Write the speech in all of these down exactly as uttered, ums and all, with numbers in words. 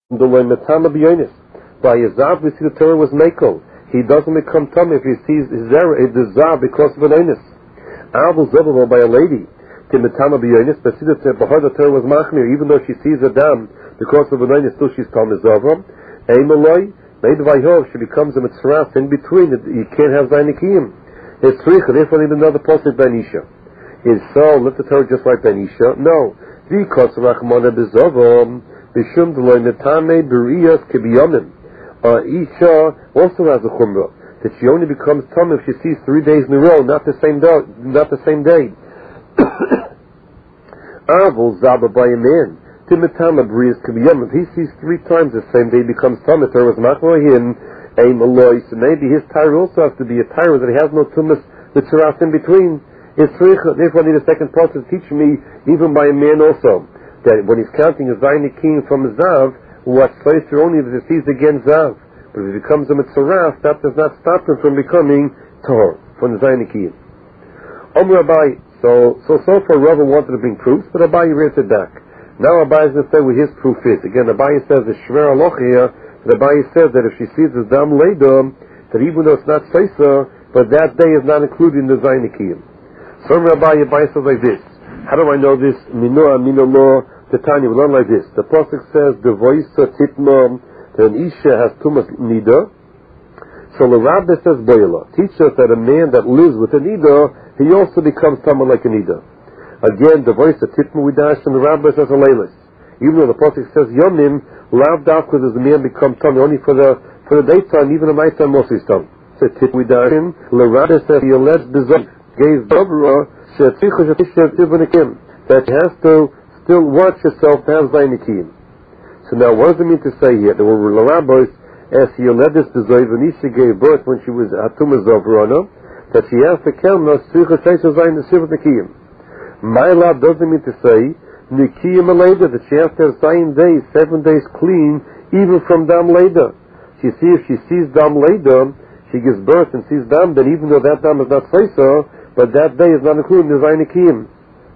The Metama B'yonis. By his Zav, we see the Torah was Mako. He doesn't become tummy if he sees his the Zav because of an Onis. Avul Zavavo by a lady. Timetama B'yonis, but see that the Torah was Machmir, even though she sees a dam because of an Onis, still she's Talmud Zavram. Eimaloi, made by her, she becomes a Mitzras in between. You can't have Zainikim. It's three, therefore need another posted Banisha. Is so, let the Torah just like Banisha? No. Because Rachmana B'Zavam, Bishum Deloy Netame Beriyas Kibiyomim. Uh, Isha also has a chumrah that she only becomes tum if she sees three days in a row, not the same day. Not the same day. Avul Zaba by a man. Timitama Beriyas Kibiyomim. If he sees three times the same day, he becomes tum. If there was machmor him, aim aloy. So maybe his tire also has to be a tire that he has no tumas the tsiras in between. It's therefore I need a second part to teach me, even by a man also, that when he's counting a Zainikim from a Zav, what's placed only if he sees again Zav. But if he becomes a Mitzaraf, that does not stop him from becoming Tor, from the Zainikim. Om Rabbi, so, so, so far Rava wanted to bring proofs, but Abai read it back. Now Abai is going to say what his proof is. Again, Abai says the Shver Aloch here, that Abai says that if she sees the Dam Leidom, that even though it's not Seisa, but that day is not included in the Zainikim. Some Rabbi Abai says like this. How do I know this? Minoa, Minolo, the Tanya, we learn like this. The Pasuk says, the voice of Titmam, that an Isha has Tumas Nida. So the Rabbi says, Boyala. Teach us that a man that lives with a Nida, he also becomes someone like a Nida. Again, the voice of Titmam we dash, and the Rabbi says a Leilis. Even though the Pasuk says, Yomim, Lav Dafka does the man become tummy only for the for the daytime, even the nighttime mostly tummy. So Titmam we dash him, the Rabbi says, he alleged Bizot. Gave Dabra that she has to still watch herself to have Zainikim. So now what does it mean to say here? There were rabbis as he led this to Zayvanisha gave birth when she was Atuma Zavrana, that she has to count the Tzricha Sheisha Zayin the Shivat Nikiyim. My lab doesn't mean to say Nikiyim Aleda, that she has to have Zayin days, seven days clean, even from Dam Leda. She sees if she sees Dam Leda, she gives birth and sees Dam, then even though that Dam is not Seisa, but that day is not included in the Zainikim.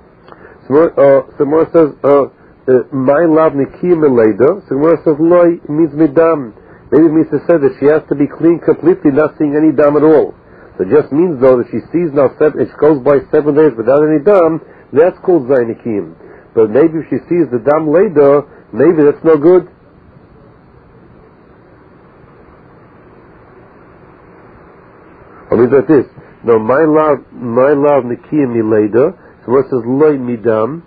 So Gemara says, my love Nikim Eleda. So Gemara says, Loi means midam. Maybe it means to say that she has to be clean completely, not seeing any dam at all. So it just means though that she sees now seven, it goes by seven days without any dam, that's called Zainikim. But maybe if she sees the dam Leda, maybe that's no good. Or means like this. No, my love, my love, Nikiyah Mileda. So where it says Loi Midam.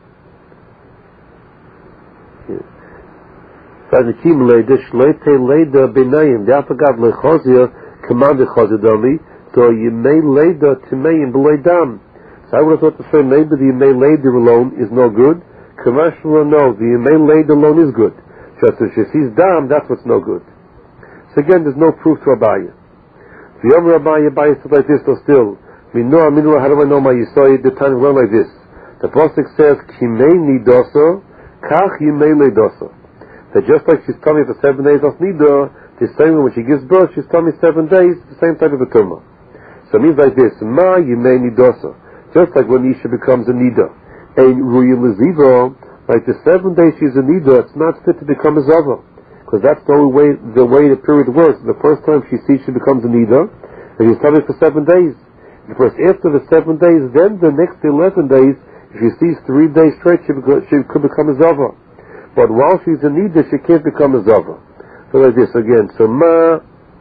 So Nikiyah Mileda, Shleite Leda Benayim. The Afagav Lechozia, command Chozidami. So Yimei Leda Timeim B'Leidam. So I would have thought to say maybe the Yimei Leda alone is no good. Commercial no, the Yimei Leda alone is good. Just if she sees Dam, that's what's no good. So again, there's no proof to Abaya. The Yom Rabbi Abai said like this, so still, Minoa, Minoa, how do I know my Yisai? The time run like this. The Pasuk says, Kimei Nidoso, Kach Yimei Leidoso. That just like she's telling me for seven days of Nida, the same way when she gives birth, she's telling me seven days, the same type of a tumah. So it means like this, Ma Yimei Nidoso. Just like when Isha becomes a Nida. And Ruya Leziva, like the seven days she's a Nida, it's not fit to become a Zava. Because that's the only way, the way the period works. The first time she sees she becomes a Nida, and she's telling for seven days. Because after the seven days, then the next eleven days, if she sees three days straight, she, she could become a Zava. But while she's a Nida, she can't become a Zava. So like this again. So Ma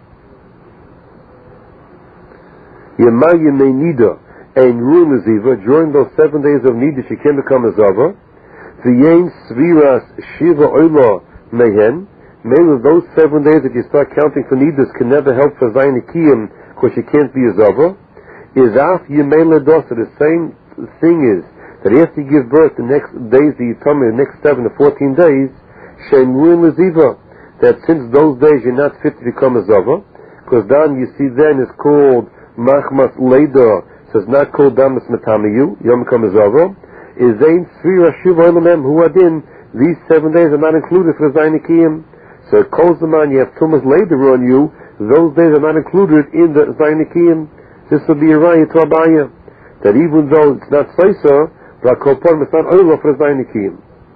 Yema Yemei Nida and Ruim Ziva, during those seven days of Nida, she can't become a Zava. V'yein Sviras Shiva Oila Mehen. Maybe those seven days that you start counting for Nidas can never help for Zainikim because she can't be a Zava. Is af Yemei Ledosa. The same thing is that after you give birth, the next days that you tell me, the next seven to fourteen days, Shem Ruin Leziva, that since those days you're not fit to become a Zava, because then you see then is called Machmas Leda, so it's not called Damas Metamiyu, you don't become a Zava. Is Zain Sri Rashuv Olamem Huadin, these seven days are not included for Zainikim. So it calls them on, you have Tumas later on you, those days are not included in the Zainikim. This will be a raya to Abaya. That even though it's not Saisa, but Kolpon, it's not Oila for Zainikim.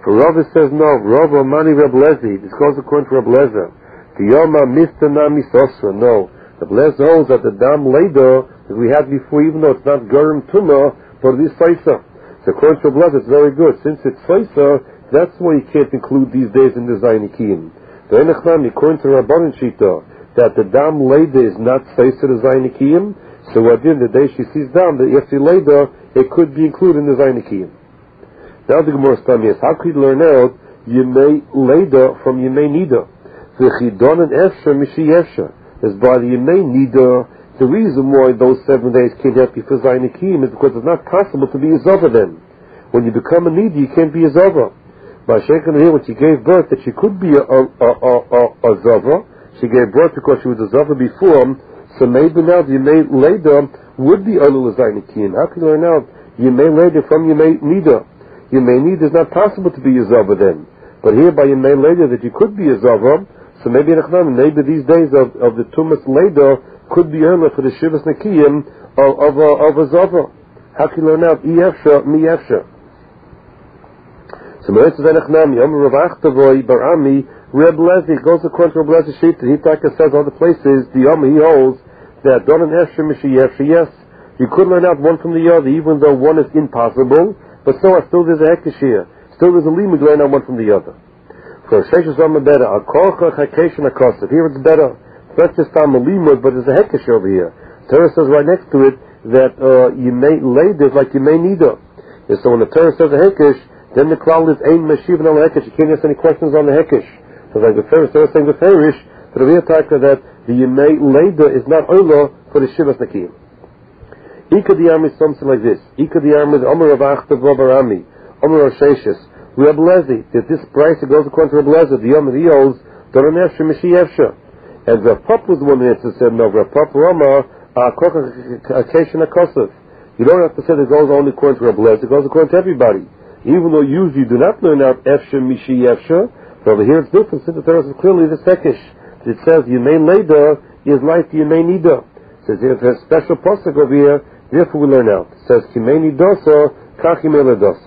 For Rav it says no. Rav Amani Reb Lezi. This goes according to Reb Lezer. Kiyoma Mister Nami Sosra. No. Reb Lezer holds that the Dam Leider that we had before, even though it's not Gerim Tumah, but it is Saisa. So according to Reb Lezer, it's very good. Since it's Saisa, that's why you can't include these days in the Zainikim. The Enechnami, according to Rabbanan Shita, that the Dam Leider is not Saisa the Zainikim. So again, the day she sees Dam, the Yefti Leider, it could be included in the Zainikim. Now the Gemara Stam is, how could you learn out Yemei Leda from Yemei Nida? V'chidon and Efsha Mishi Efsha. Is by the Yemei Nida, the reason why those seven days can't help you for Zainikim is because it's not possible to be a Zava then. When you become a Nida, you can't be a Zava. By Sheikhan here, when she gave birth, that she could be a, a, a, a, a Zava, she gave birth because she was a Zava before, so maybe now the Yemei Leda would be Elul Zainikim. How can you learn out Yemei Leda from Yemei Nida? Yemei Nida is not possible to be a Zava then. But here by Yemei Leda that you could be a Zava, so maybe maybe these days of, of the Tumas Leda could be earlier for the Shivas Nekiyim of, of, a, of a Zava. How can you learn out? I Efsha, Mi Efsha. So Meretz Zenechnami, Yom Rav Achtavoy, Barami, Reb Lezi, goes according to Reb Lezi Shita. He says other places, the Yom he holds that Don and Efsha, Mishi Efsha, yes, you could learn out one from the other, even though one is impossible. But so still there's a hekesh here. Still there's a limud learn out one from the other. For Sheish Zama better, a kocha hekesh and a kosev. Here it's better. It's not just a limud, but there's a hekesh over here. Torah says right next to it that uh, you may lay this like you may nida. And so when the Torah says a hekesh, then the klal is ein meshiv and al hekesh. You can't ask any questions on the hekesh. So like the Torah is saying the Farish, the Raviyah that the yemei leida is not ola for the shivas nakim. Ika diyam is something like this. Ika diyam is Omer Rav Achtav Rav Arami, Omer Rav Sheshes, Reb Lezi. That this price it goes according to Reb Lezi. The Yom of the Yos, Doron Efsha Mishi Efsha. And Rav Papa was the one that said no. Rav Papa Rama Kocha Akeshin Akosov. You don't have to say that it goes only according to Reb Lezi. It goes according to everybody. Even though usually you do not learn out Efsha Mishi Efsha, but over here it's different. Since the Torah is clearly the Sekish. It says Yemei Leda is like Yemei Nida. It says if there's a special pasuk over here. Therefore we learn out. It says, Kimeni dosa, kachimele dosa.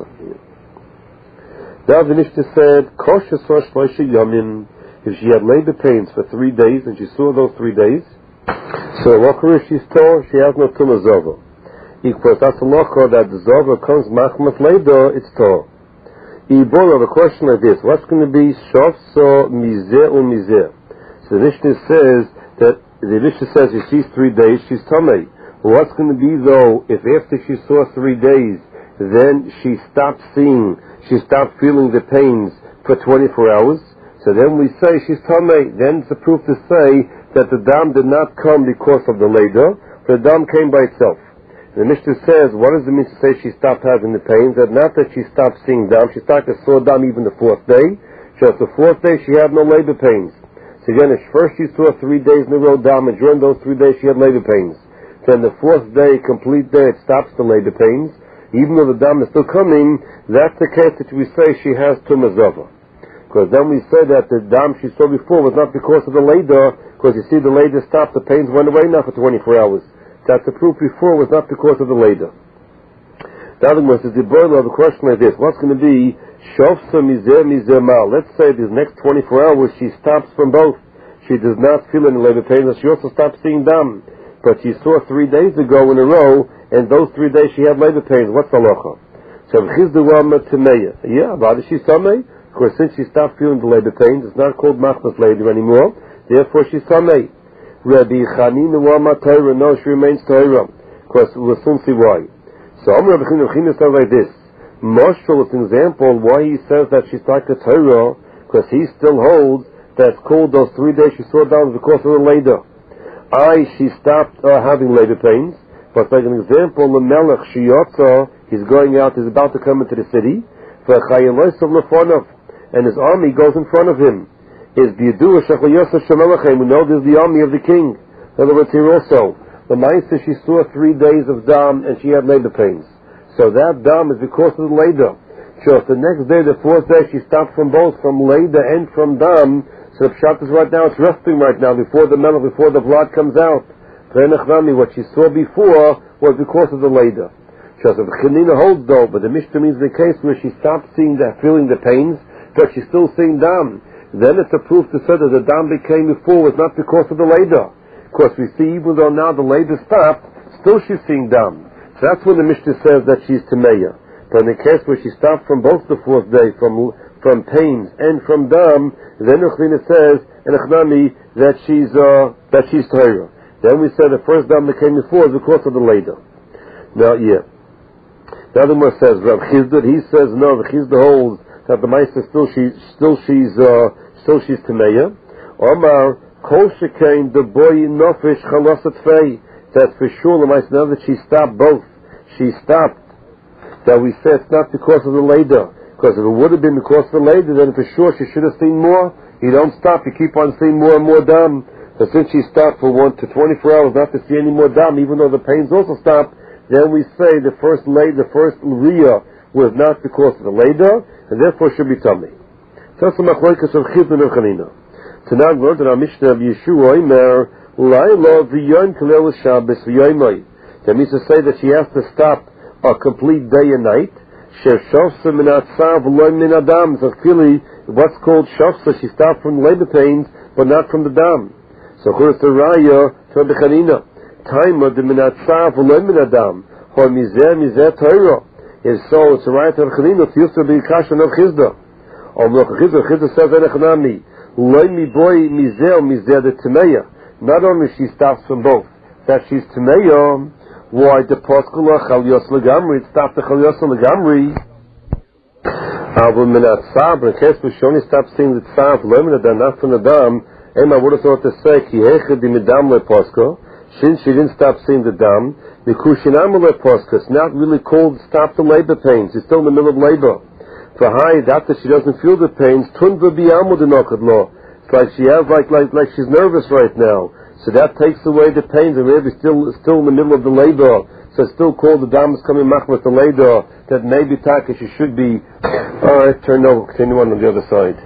Now the Mishnah said, Kosher sosh Moshe Yamin, if she had labor pains for three days, and she saw those three days, so Lochar if she's tall, she has no tumah zova. Equals, that's a Lochar that the zova comes machmat labor, it's tall. Ibora, the question like this, what's going to be shof so mizeh or mizeh? So the Mishnah says that, the Mishnah says if she's three days, she's tamei. What's going to be though if after she saw three days, then she stopped seeing, she stopped feeling the pains for twenty-four hours? So then we say she's tamei. Then it's a proof to say that the dam did not come because of the leda, the dam came by itself. The Mishnah says, what does it mean to say she stopped having the pains? That not that she stopped seeing dam, she started to saw dam even the fourth day. Just the fourth day she had no labor pains. So again, first she saw three days in a row dam, and during those three days she had labor pains. Then the fourth day, complete day, it stops the labor pains. Even though the dam is still coming, that's the case that we say she has tumah zova. Because then we say that the dam she saw before was not because of the lader, because you see the lader stopped, the pains went away now for twenty-four hours. That's the proof before was not because of the lader. The other one is the boiler of the question like this, what's going to be shofsa mizer mizer mal? Let's say these next twenty-four hours she stops from both. She does not feel any labor pains, and she also stops seeing dam. But she saw three days ago in a row, and those three days she had labor pains. What's the halacha? So Chizduwama Tameya. Yeah, about she's Tamei. Of course, since she stopped feeling the labor pains, it's not called Machmas labor anymore. Therefore, she's Tamei. Rabbi Chanina Wama Torah. No, she remains Torah. Of course, we'll soon see why. So Amr Rabbi Chanina says like this. Moshel is an example why he says that she's like a Torah, because he still holds that it's called those three days she saw down because of the labor. I, she stopped uh, having labor pains. But like an example, the Melech Shiyotza, he's going out, he's about to come into the city. And his army goes in front of him. Is B'yadu Shachayosef Shemelachem, we know there's the army of the king. In other words, here also, the Maisa, she saw three days of dam and she had labor pains. So that dam is because of the labor. So the next day, the fourth day, she stopped from both, from labor and from dam. So the pshat is right now, it's resting right now, before the melech, before the blood comes out. What she saw before was because of the lader. Just if Chanina holds though, but the Mishnah means the case where she stopped seeing the, feeling the pains, but she's still seeing dam. Then it's a proof to say that the dam became before was not because of the labor. Of course, we see even though now the labor stopped, still she's seeing dam. So that's when the Mishnah says that she's Tameya. But in the case where she stopped from both the fourth day, from from pains and from dam, then Uchlina says in Echnami that she's uh, that she's Torah. Then we say the first dam that came before is because of the labor. Now, yeah. The other one says Rav Chizda. He says no. The Chizda holds that the Meister still she still she's uh, still she's Tameya. Omar Kol Shekain the boy Nofesh Chalasat Fei. That's for sure the Meister. Now that she stopped both, she stopped. That we say it's not because of the Leder. Because if it would have been because of the Leder, then for sure she should have seen more. You don't stop. You keep on seeing more and more dam. But since she stopped for one to twenty-four hours not to see any more dam, even though the pains also stopped, then we say the first lay, the first riyah was not because of the leda, and therefore should be tummy. So that's the machlokas of Chizda and Chanina. Tonight we learned in our Mishnah of Yeshua Omer, Laila v'yom kalel Shabbos v'yoymai. That means to say that she has to stop a complete day and night. Shev shofsa min atzav v'loy min adam. So clearly, what's called shofsa, she stopped from labor pains, but not from the dam. So according to Raya, to Rabbi Chanina, time of the minatzav v'loy min adam. Or mizeh mizeh Torah. If so, it's a right of Chanina, it's used to be kashan of Chizda. Or look, Chizda, Chizda says in Echnami, loy mi boy mizeh mizeh the Tameya. Not only she stops from both, that she's Tameya, why the Poskula Chalyos Legamri, it stopped the Chalyos Legamri. But minatzav, in case we should only stop seeing the tzav, loy min adam, not from the dam, Emma would have thought to say, ki hechad di midam le posko, since she didn't stop seeing the dam, the kushinam le posko, it's not really called stop the labor pains, it's still in the middle of labor. For high, after she doesn't feel the pains, tun v'biyamu denokad lo. It's like she has, like, like, like she's nervous right now. So that takes away the pains, and maybe still, still in the middle of the labor. So it's still called the dam is coming machmas the labor, that maybe taka she should be. Alright, turn over, continue on on the other side.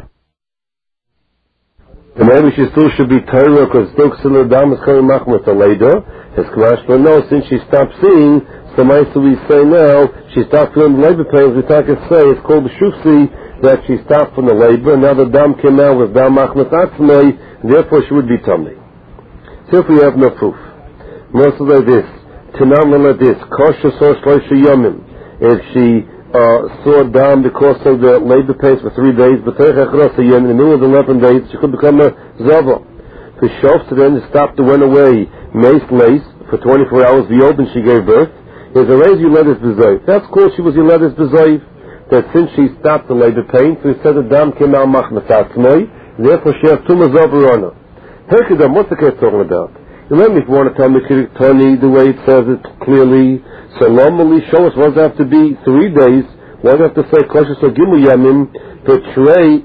And maybe she still should be Torah because still the dam is coming machmas the labor. As Kamash will know, since she stopped seeing, so might we say now, she stopped feeling the labor pains, we take say it's called the shufsi, that she stopped from the labor, and now the dam came out with dam machmas atzmai, therefore she would be tummy. So if we have no proof. Most of like this, Tanam like this, Kosher saw Shloisha Yomim, if she uh, saw dam because of the labor pains for three days, but in the middle of the eleven days, she could become a Zava. The Shofs then stopped and went away, mace lace, for twenty-four hours, the open she gave birth, is a raise Yuledis Bezoiv. That's called she was Yuledis Bezoiv. That since she stopped the labor pain, so he said the dam came out machmatatzmoi, therefore she has tumor zoverona. Hekadam, what's the case talking about? You let me if you want to tell me Tony the way it says it clearly. So normally show us what does it have to be three days. Why do you have to say kosher so gimu yamim v'trei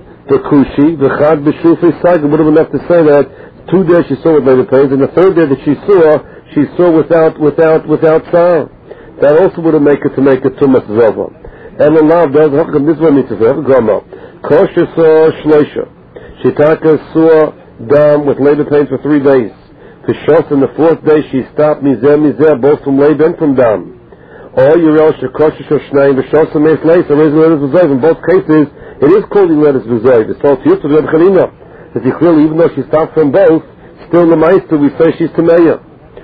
v'kushi v'chad b'shufi saga? Would have enough to say that two days she saw with labor pains, and the third day that she saw, she saw without without without sound. That also would have made it to make it tumas zova. And Allah does this one needs to say gama kosher saw shloisha. Shitaka saw dam with labor pains for three days. The shos on the fourth day she stopped mizeh mizeh both from labor and from dam. Or Yerel shekosher shoshnayim v'shos meis leis and raise letters v'zoiv. In both cases, it is called letters v'zoiv. It's all used to the Rebbe Chanina. As he clearly, even though she stopped from both, still in the meister we say she's tameya.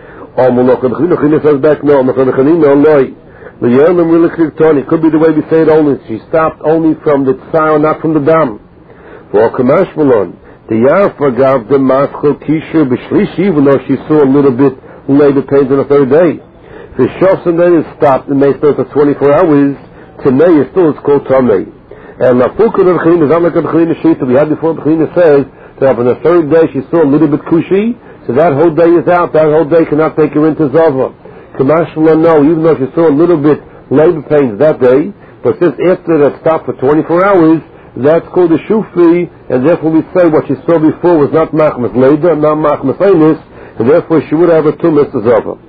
Or Mulachad Chanina says back no, Mulachad Chanina loy. The Yerlim really Tony could be the way we say it only. She stopped only from the tzar, not from the dam. For Kamash Malon. The Yarfa gave the Maschel Kishu B'Shlishi, even though she saw a little bit labor pains on the third day. The Shofs and then it stopped and may start for twenty-four hours. Tamei is still, it's called Tamei. And Lafukah of Chanina is not like the Chanina sheet that we had before. The Chanina says that on the third day she saw a little bit Kushi, so that whole day is out. That whole day cannot take her into Zava. Kamashla, no, even though she saw a little bit labor pains that day, but since after that stopped for twenty-four hours, that's called a shufi, and therefore we say what she saw before was not machmas leda, not machmas ainis, and therefore she would have a tumas azava.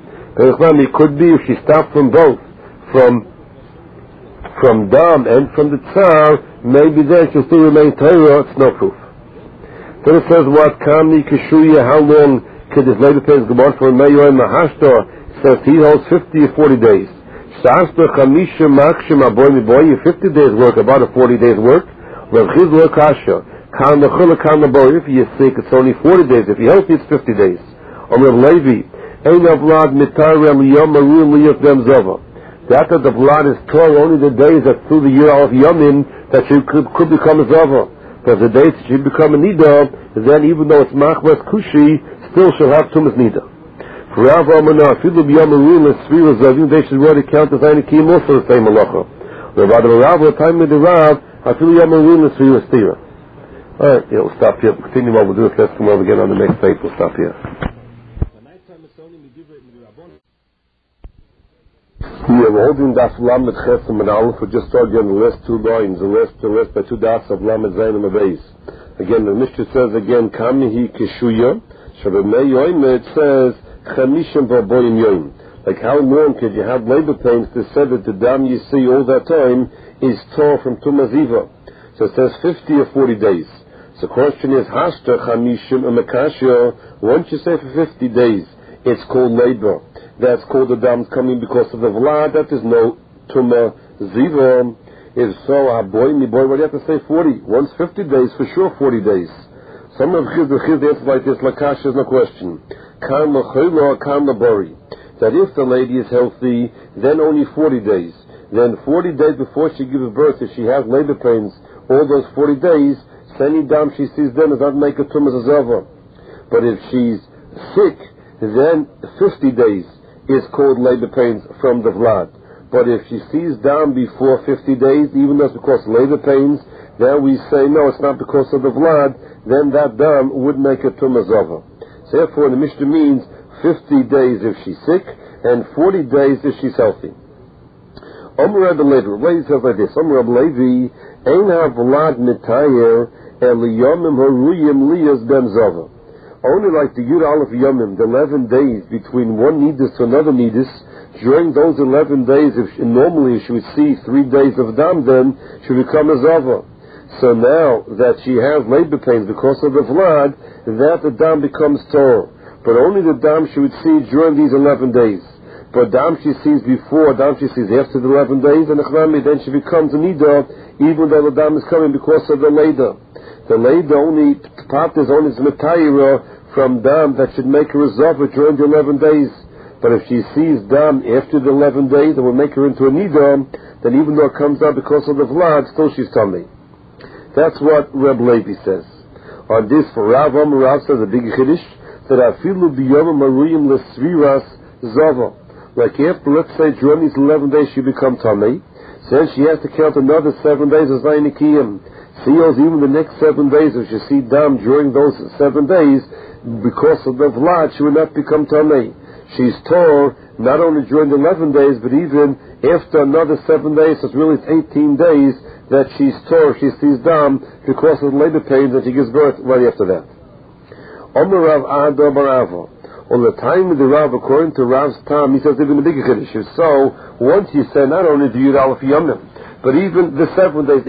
It could be if she stopped from both, from from dam and from the tsar, maybe then she'll still remain Torah. It's no proof. Then it says what kamni kishuya, how long could this labor pains go on for? Meyo and mahashta says he holds fifty or forty days. Sasta Chamisha Makshim Aboy Miboy, fifty days work, about a forty days work. Rav Chizla Kasha, Kan Lechula Kan Laboy, if he is sick, it's only forty days. If he's healthy, it's fifty days. Om Rav Levi, Ein Avlad Mitarem Yom Maru Liyot Dem Zova. That the blood is torn only the days that through the year of Yomim that she could, could become a Zova. Because the days that she become a Nida, then even though it's Machmas Kushi, still she'll have Tumas Nida. For Rav Amana, Filu B'Yom Maru L'Svira Zavim, they should really count as any Kim also the same Malacha. Rav Rav, the time of the Rav, Filu B'Yom Maru L'Svira Stira. Alright, yeah, we'll stop here. We'll continue what we'll do. Let's come over again on the next page. We'll stop here. Yeah, we're holding Daf Lamed Chesem and Aleph. We just started on the last two lines, the last, the last by two dots of Lamed Zayin and Abeis. Again, the Mishnah says again, Kamihi Kishuya. Shabemei Yoim, it says, Chamishim V'Aboyim Yoim. Like how long could you have labor pains to say that the dam you see all that time is tore from Tumah Ziva? So it says fifty or forty days. So the question is, Hashta Chamishim Amakashya, once you say for fifty days, it's called labor. That's called the dam coming because of the vlad. That is no Tumah Ziva. If so, ah boy, me boy, what do you have to say forty? Once fifty days, for sure forty days. Some of the Chiz answer like this, Lakasha is no question. Kan L'Chayla, Kan L'Bori. That if the lady is healthy, then only forty days. Then forty days before she gives birth, if she has labor pains, all those forty days, any dam she sees then does not make a Tumah Zava. But if she's sick, then fifty days is called labor pains from the vlad. But if she sees dam before fifty days, even though it's because of labor pains, then we say no, it's not because of the vlad, then that dam would make a Tumah Zava. So therefore the Mishnah means fifty days if she's sick, and forty days if she's healthy. Omer Rabbi Levi, Rabbi says like this, Omer Rabbi Levi, Ein ha-vlad mitayer eliyomim haruyim liyas ben zava. Only like the Yud Aleph Yomim, the eleven days between one nidus to another nidus, during those eleven days, if she, normally she would see three days of dam, then she would become a zava. So now that she has labor pains because of the vlad, that the dam becomes Torah. But only the dam she would see during these eleven days. But dam she sees before, dam she sees after the eleven days, and then she becomes a nida, even though the dam is coming because of the later. The lady only part is only metayira from dam that should make her a zava during the eleven days. But if she sees dam after the eleven days that will make her into a nidam, then even though it comes out because of the vlad, still she's tummy. That's what Reb Levi says. On this, for Rav Amar Rav says a big chiddush that afilu biyom maruyim lesviras zava. Like after, let's say, during these eleven days she become tummy, then she has to count another seven days as zaynikiyim. Seals even the next seven days, if she see dam during those seven days, because of the vlad, she will not become tamei. She's tore not only during the eleven days, but even after another seven days, so it's really eighteen days that she's tore, she sees dam because of the labor pains, and she gives birth right after that. Omer Rav Ada Barava. On the time of the Rav, according to Rav's time, he says even the bigger chiddush. So once you say not only do you Yud Aleph Yomim, but even the seven days